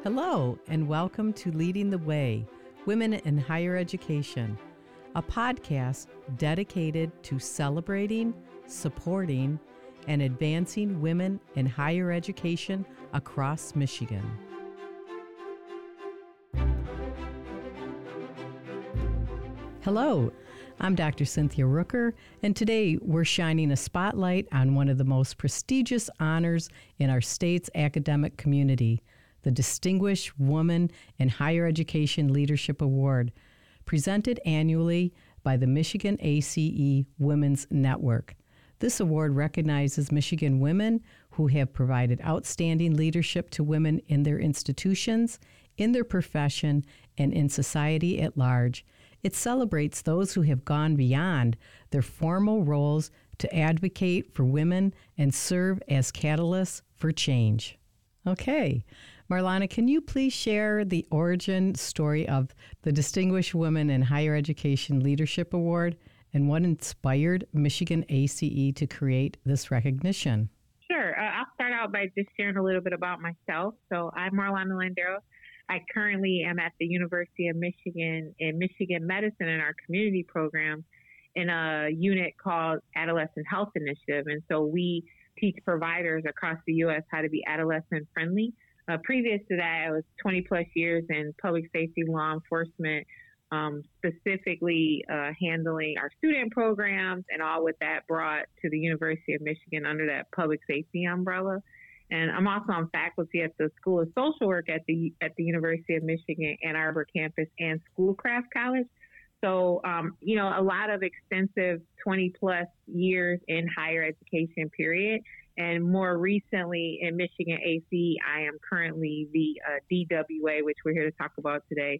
Hello, and welcome to Leading the Way, Women in Higher Education, a podcast dedicated to celebrating, supporting, and advancing women in higher education across Michigan. Hello, I'm Dr. Cynthia Rooker, and today we're shining a spotlight on one of the most prestigious honors in our state's academic community, the Distinguished Woman in Higher Education Leadership Award, presented annually by the Michigan ACE Women's Network. This award recognizes Michigan women who have provided outstanding leadership to women in their institutions, in their profession, and in society at large. It celebrates those who have gone beyond their formal roles to advocate for women and serve as catalysts for change. Okay, Marlana, can you please share the origin story of the Distinguished Women in Higher Education Leadership Award and what inspired Michigan ACE to create this recognition? Sure. I'll start out by just sharing a little bit about myself. So I'm Marlana Landero. I currently am at the University of Michigan in Michigan Medicine in our community program in a unit called Adolescent Health Initiative. And so we teach providers across the U.S. how to be adolescent friendly. Previous to that, I was 20 plus years in public safety law enforcement, specifically handling our student programs and all what that brought to the University of Michigan under that public safety umbrella. And I'm also on faculty at the School of Social Work at the University of Michigan, Ann Arbor campus and Schoolcraft College. So, a lot of extensive 20 plus years in higher education period. And more recently in Michigan ACE, I am currently the DWA, which we're here to talk about today,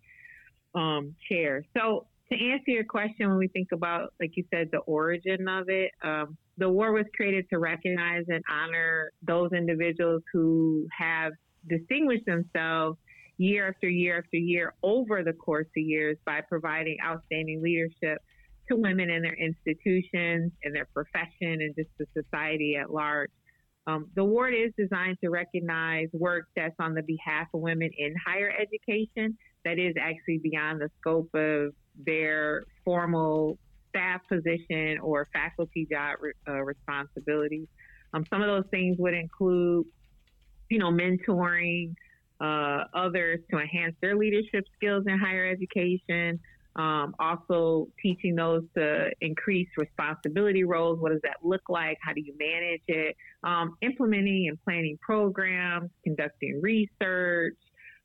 chair. So to answer your question, when we think about, like you said, the origin of it, the award was created to recognize and honor those individuals who have distinguished themselves year after year after year over the course of years by providing outstanding leadership to women in their institutions, in their profession, and just the society at large. The award is designed to recognize work that's on the behalf of women in higher education that is actually beyond the scope of their formal staff position or faculty job responsibilities. Some of those things would include, mentoring others to enhance their leadership skills in higher education, also teaching those to increase responsibility roles. What does that look like? How do you manage it? Implementing and planning programs, conducting research,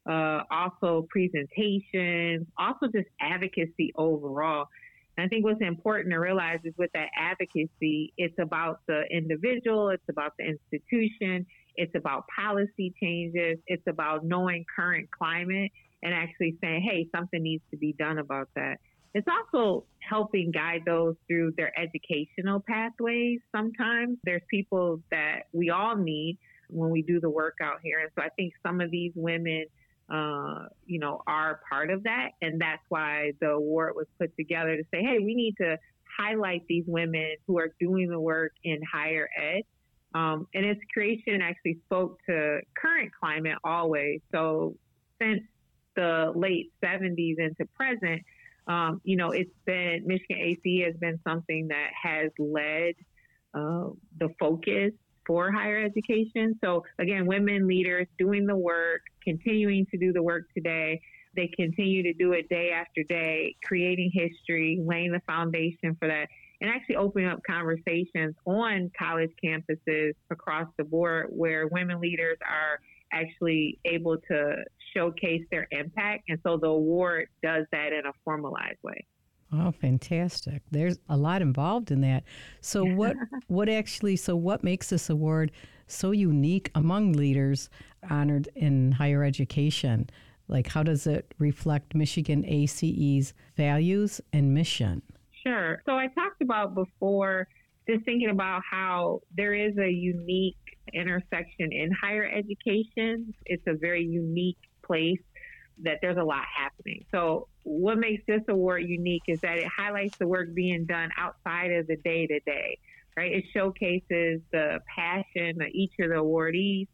also presentations, also just advocacy overall. And I think what's important to realize is with that advocacy, it's about the individual, it's about the institution, it's about policy changes, it's about knowing current climate and actually saying, hey, something needs to be done about that. It's also helping guide those through their educational pathways. Sometimes there's people that we all need when we do the work out here. And so I think some of these women are part of that. And that's why the award was put together to say, hey, we need to highlight these women who are doing the work in higher ed. And its creation actually spoke to current climate always. So since the late 70s into present, it's been, Michigan ACE has been something that has led the focus for higher education. So again, women leaders doing the work, continuing to do the work today. They continue to do it day after day, creating history, laying the foundation for that, and actually opening up conversations on college campuses across the board where women leaders are actually able to showcase their impact. And so the award does that in a formalized way. Oh, fantastic. There's a lot involved in that. So what makes this award so unique among leaders honored in higher education? Like, how does it reflect Michigan ACE's values and mission? Sure. So I talked about before, just thinking about how there is a unique intersection in higher education. It's a very unique place that there's a lot happening. So what makes this award unique is that it highlights the work being done outside of the day-to-day, right? It showcases the passion of each of the awardees,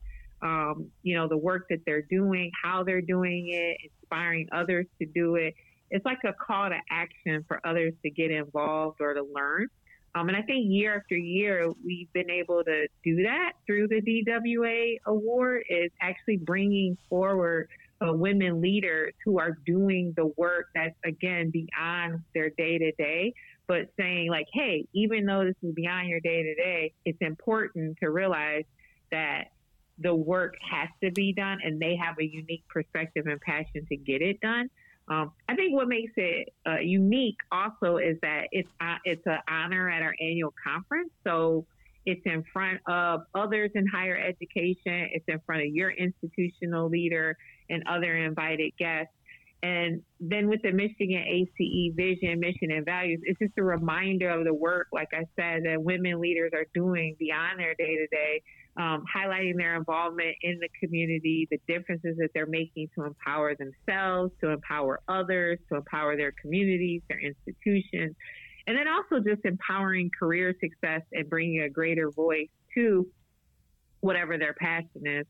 the work that they're doing, how they're doing it, inspiring others to do it. It's like a call to action for others to get involved or to learn. And I think year after year, we've been able to do that through the DWA Award, is actually bringing forward women leaders who are doing the work that's, again, beyond their day-to-day, but saying like, hey, even though this is beyond your day-to-day, it's important to realize that the work has to be done and they have a unique perspective and passion to get it done. I think what makes it unique also is that it's an honor at our annual conference. So it's in front of others in higher education. It's in front of your institutional leader and other invited guests. And then with the Michigan ACE vision, mission, and values, it's just a reminder of the work, like I said, that women leaders are doing beyond their day-to-day, highlighting their involvement in the community, the differences that they're making to empower themselves, to empower others, to empower their communities, their institutions, and then also just empowering career success and bringing a greater voice to whatever their passion is.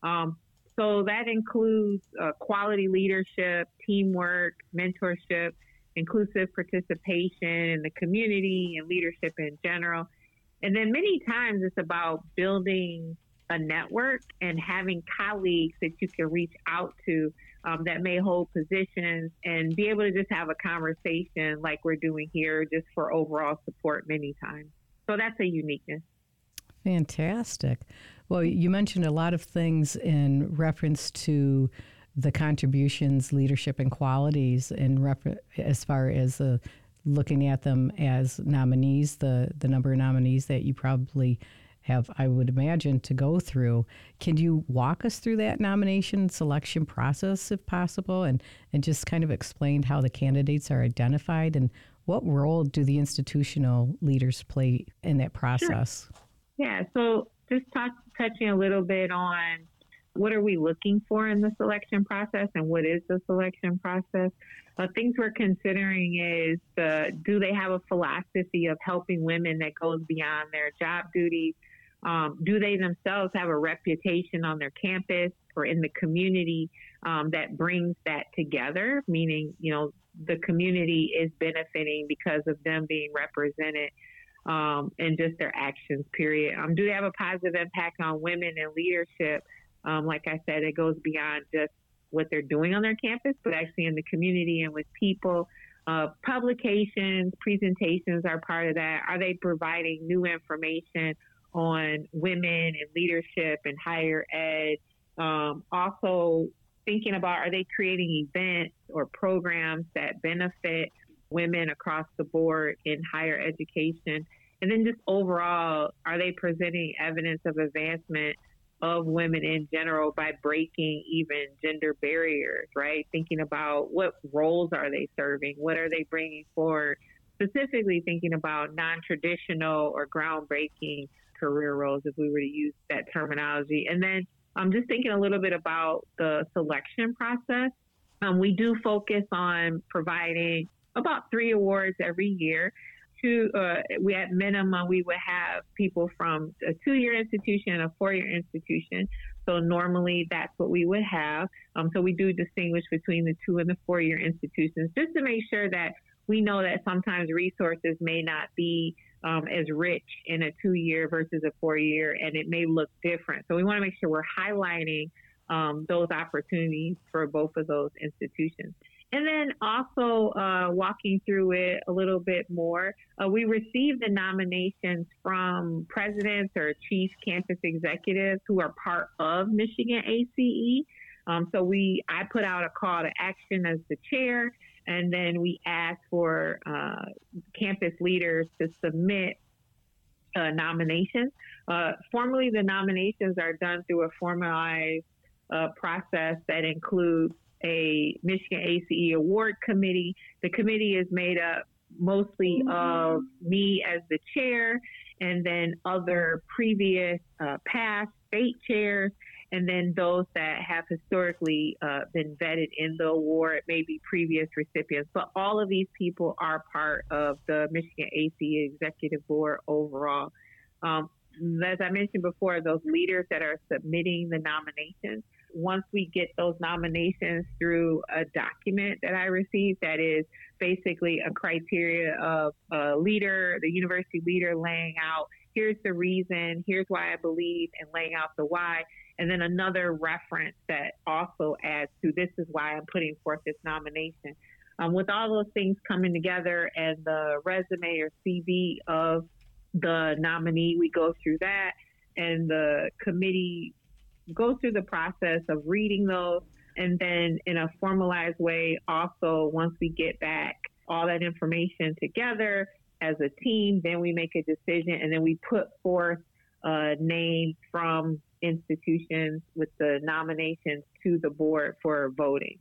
So that includes quality leadership, teamwork, mentorship, inclusive participation in the community and leadership in general. And then many times it's about building a network and having colleagues that you can reach out to that may hold positions and be able to just have a conversation like we're doing here, just for overall support many times. So that's a uniqueness. Fantastic. Well, you mentioned a lot of things in reference to the contributions, leadership, and qualities as far as looking at them as nominees, the number of nominees that you probably have, I would imagine, to go through. Can you walk us through that nomination selection process, if possible, and just kind of explain how the candidates are identified and what role do the institutional leaders play in that process? Sure. Yeah, so just touching a little bit on what are we looking for in the selection process and what is the selection process. Things we're considering is do they have a philosophy of helping women that goes beyond their job duties? Do they themselves have a reputation on their campus or in the community that brings that together, meaning, the community is benefiting because of them being represented and just their actions, period. Do they have a positive impact on women in leadership? Like I said, it goes beyond just what they're doing on their campus, but actually in the community and with people. Publications, presentations are part of that. Are they providing new information on women and leadership and higher ed? Also thinking about, are they creating events or programs that benefit women across the board in higher education? And then just overall, are they presenting evidence of advancement of women in general by breaking even gender barriers, right? Thinking about what roles are they serving? What are they bringing forward? Specifically thinking about non-traditional or groundbreaking career roles, if we were to use that terminology. And then I'm just thinking a little bit about the selection process. We do focus on providing about 3 awards every year. We at minimum, we would have people from a 2-year institution and a 4-year institution. So normally that's what we would have. So we do distinguish between the 2 and the 4-year institutions just to make sure that we know that sometimes resources may not be as rich in a 2-year versus a 4-year, and it may look different. So we want to make sure we're highlighting those opportunities for both of those institutions. And then also walking through it a little bit more, we received the nominations from presidents or chief campus executives who are part of Michigan ACE. So I put out a call to action as the chair, and then we asked for campus leaders to submit nominations. Formally, the nominations are done through a formalized process that includes a Michigan ACE Award Committee. The committee is made up mostly of me as the chair, and then other previous past state chairs, and then those that have historically been vetted in the award, maybe previous recipients. But all of these people are part of the Michigan ACE Executive Board overall. as I mentioned before, those leaders that are submitting the nominations, once we get those nominations through a document that I received that is basically a criteria of a leader, the university leader laying out, here's the reason, here's why I believe, and laying out the why. And then another reference that also adds to this is why I'm putting forth this nomination. With all those things coming together and the resume or CV of the nominee, we go through that, and the committee goes through the process of reading those, and then in a formalized way, also once we get back all that information together as a team, then we make a decision, and then we put forth a name from institutions with the nominations to the board for voting.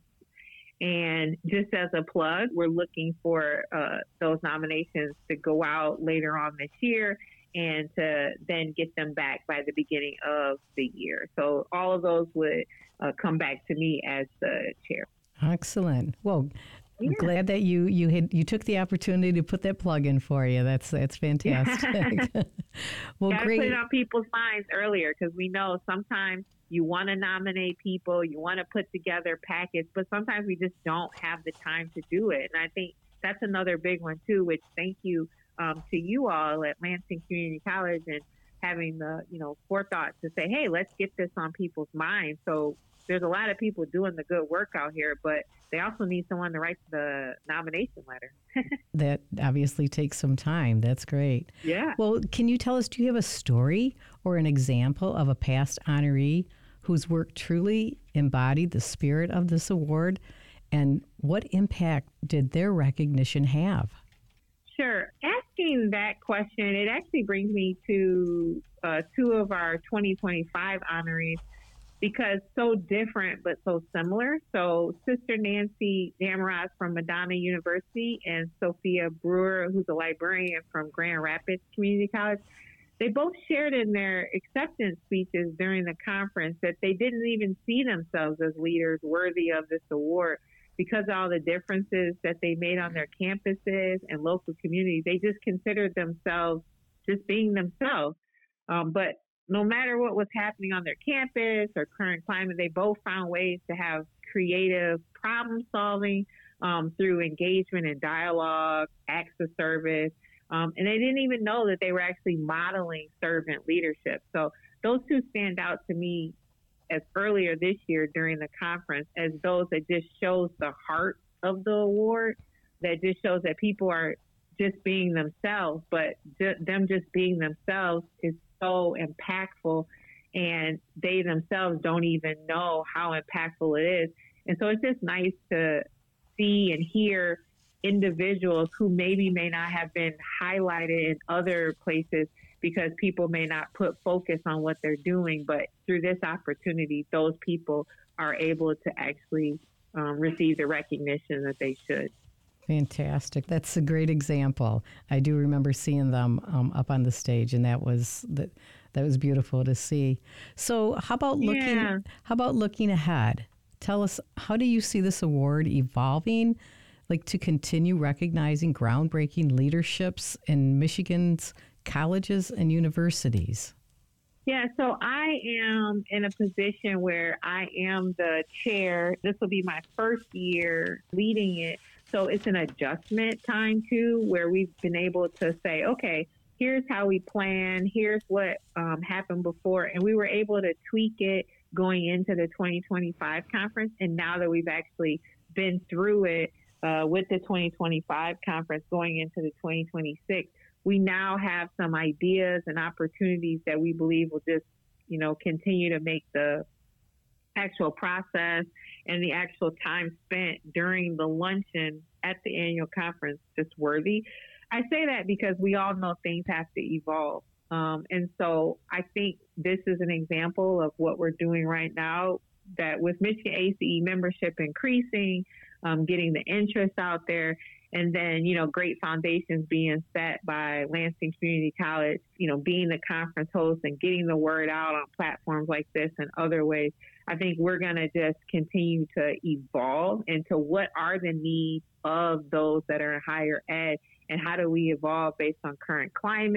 And just as a plug, we're looking for those nominations to go out later on this year and to then get them back by the beginning of the year. So all of those would come back to me as the chair. Excellent. Well, I'm glad that you took the opportunity to put that plug in for you. That's fantastic. Well, great. Put it on people's minds earlier, because we know sometimes you want to nominate people, you want to put together packets, but sometimes we just don't have the time to do it. And I think that's another big one too, which thank you to you all at Lansing Community College and having the forethought to say, hey, let's get this on people's minds. So there's a lot of people doing the good work out here, but they also need someone to write the nomination letter. That obviously takes some time. That's great. Yeah. Well, can you tell us, do you have a story or an example of a past honoree whose work truly embodied the spirit of this award, and what impact did their recognition have? Sure. Asking that question, it actually brings me to two of our 2025 honorees, because so different but so similar. So Sister Nancy Damaraz from Madonna University and Sophia Brewer, who's a librarian from Grand Rapids Community College, they both shared in their acceptance speeches during the conference that they didn't even see themselves as leaders worthy of this award because of all the differences that they made on their campuses and local communities. They just considered themselves just being themselves. But no matter what was happening on their campus or current climate, they both found ways to have creative problem solving through engagement and dialogue, acts of service. And they didn't even know that they were actually modeling servant leadership. So those two stand out to me as earlier this year during the conference as those that just shows the heart of the award, that just shows that people are just being themselves, but them just being themselves is so impactful, and they themselves don't even know how impactful it is. And so it's just nice to see and hear individuals who maybe may not have been highlighted in other places because people may not put focus on what they're doing, but through this opportunity, those people are able to actually receive the recognition that they should. Fantastic. That's a great example. I do remember seeing them up on the stage, and that was beautiful to see. So how about looking ahead? Tell us, how do you see this award evolving, like to continue recognizing groundbreaking leaderships in Michigan's colleges and universities? Yeah, so I am in a position where I am the chair. This will be my first year leading it. So it's an adjustment time too, where we've been able to say, okay, here's how we plan, here's what happened before. And we were able to tweak it going into the 2025 conference. And now that we've actually been through it with the 2025 conference going into the 2026, we now have some ideas and opportunities that we believe will just, continue to make the actual process and the actual time spent during the luncheon at the annual conference just worthy. I say that because we all know things have to evolve. And so I think this is an example of what we're doing right now, that with Michigan ACE membership increasing, getting the interest out there, and then, great foundations being set by Lansing Community College, being the conference host and getting the word out on platforms like this and other ways. I think we're going to just continue to evolve into what are the needs of those that are in higher ed, and how do we evolve based on current climate,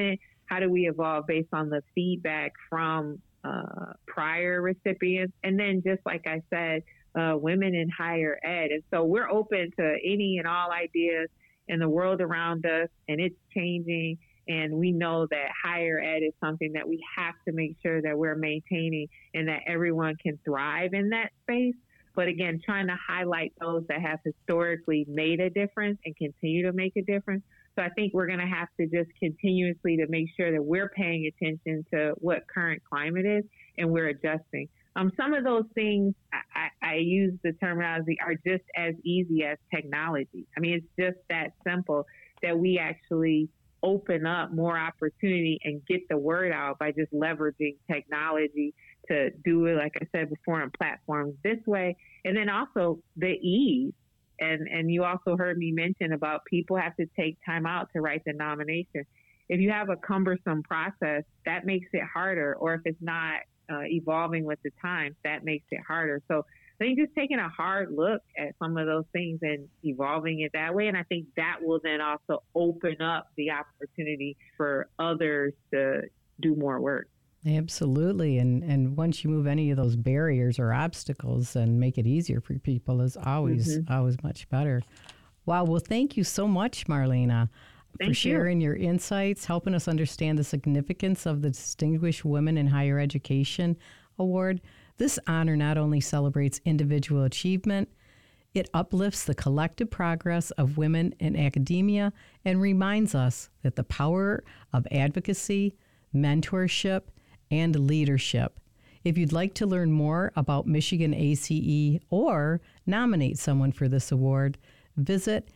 how do we evolve based on the feedback from prior recipients? And then just like I said, women in higher ed. And so we're open to any and all ideas in the world around us, and it's changing. And we know that higher ed is something that we have to make sure that we're maintaining and that everyone can thrive in that space. But again, trying to highlight those that have historically made a difference and continue to make a difference. So I think we're going to have to just continuously to make sure that we're paying attention to what current climate is and we're adjusting. Some of those things, I use the terminology, are just as easy as technology. I mean, it's just that simple that we actually open up more opportunity and get the word out by just leveraging technology to do it, like I said before, on platforms this way. And then also the ease. And you also heard me mention about people have to take time out to write the nomination. If you have a cumbersome process, that makes it harder. Or if it's not evolving with the times, that makes it harder. So I think just taking a hard look at some of those things and evolving it that way. And I think that will then also open up the opportunity for others to do more work. Absolutely. And once you move any of those barriers or obstacles and make it easier for people is always much better. Wow. Well, thank you so much, Marlena, for sharing your insights, helping us understand the significance of the Distinguished Women in Higher Education Award. This honor not only celebrates individual achievement, it uplifts the collective progress of women in academia and reminds us that the power of advocacy, mentorship, and leadership. If you'd like to learn more about Michigan ACE or nominate someone for this award, visit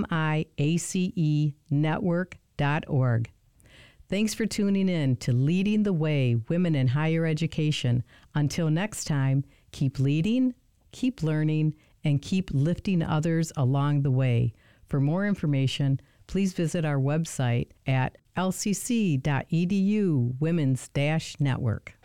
miacenetwork.org. Thanks for tuning in to Leading the Way, Women in Higher Education. Until next time, keep leading, keep learning, and keep lifting others along the way. For more information, please visit our website at lcc.edu Women's-Network.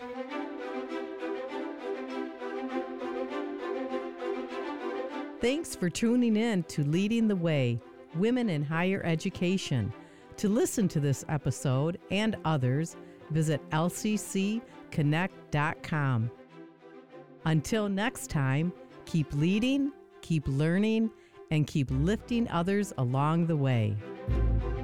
Thanks for tuning in to Leading the Way, Women in Higher Education. To listen to this episode and others, visit lccconnect.com. Until next time, keep leading, keep learning, and keep lifting others along the way.